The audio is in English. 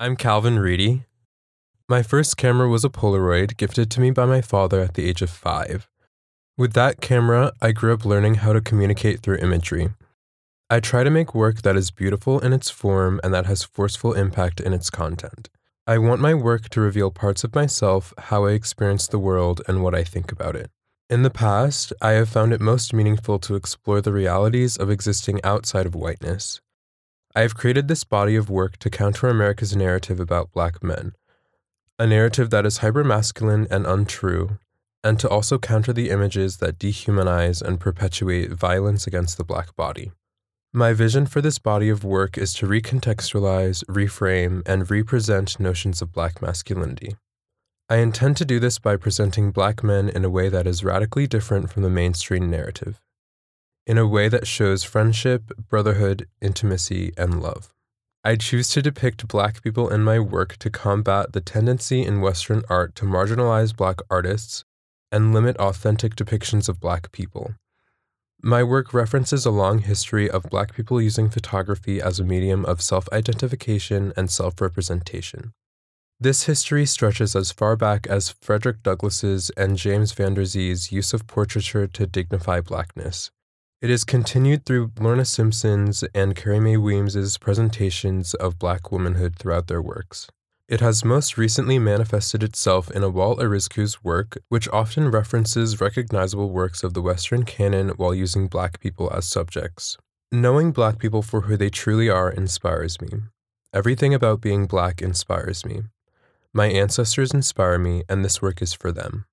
I'm Calvin Reedy. My first camera was a Polaroid gifted to me by my father at the age of 5. With that camera, I grew up learning how to communicate through imagery. I try to make work that is beautiful in its form and that has forceful impact in its content. I want my work to reveal parts of myself, how I experience the world, and what I think about it. In the past, I have found it most meaningful to explore the realities of existing outside of whiteness. I have created this body of work to counter America's narrative about Black men, a narrative that is hypermasculine and untrue, and to also counter the images that dehumanize and perpetuate violence against the Black body. My vision for this body of work is to recontextualize, reframe, and represent notions of Black masculinity. I intend to do this by presenting Black men in a way that is radically different from the mainstream narrative, in a way that shows friendship, brotherhood, intimacy, and love. I choose to depict Black people in my work to combat the tendency in Western art to marginalize Black artists and limit authentic depictions of Black people. My work references a long history of Black people using photography as a medium of self-identification and self-representation. This history stretches as far back as Frederick Douglass's and James Van Der Zee's use of portraiture to dignify Blackness. It is continued through Lorna Simpson's and Carrie Mae Weems's presentations of Black womanhood throughout their works. It has most recently manifested itself in Awal Arizku's work, which often references recognizable works of the Western canon while using Black people as subjects. Knowing Black people for who they truly are inspires me. Everything about being Black inspires me. My ancestors inspire me, and this work is for them.